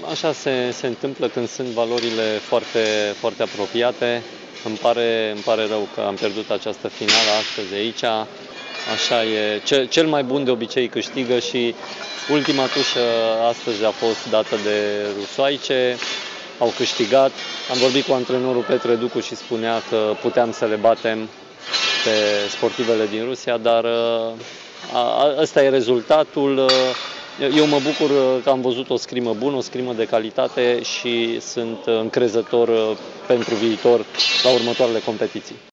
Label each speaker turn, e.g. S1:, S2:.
S1: Așa se întâmplă când sunt valorile foarte apropiate. Îmi pare rău că am pierdut această finală astăzi aici. Așa e. Cel mai bun de obicei câștigă și ultima tușă astăzi a fost dată de rusoaice. Au câștigat. Am vorbit cu antrenorul Petre Ducu și spunea că puteam să le batem pe sportivele din Rusia, dar ăsta e rezultatul. Eu mă bucur că am văzut o scrimă bună, o scrimă de calitate și sunt încrezător pentru viitor la următoarele competiții.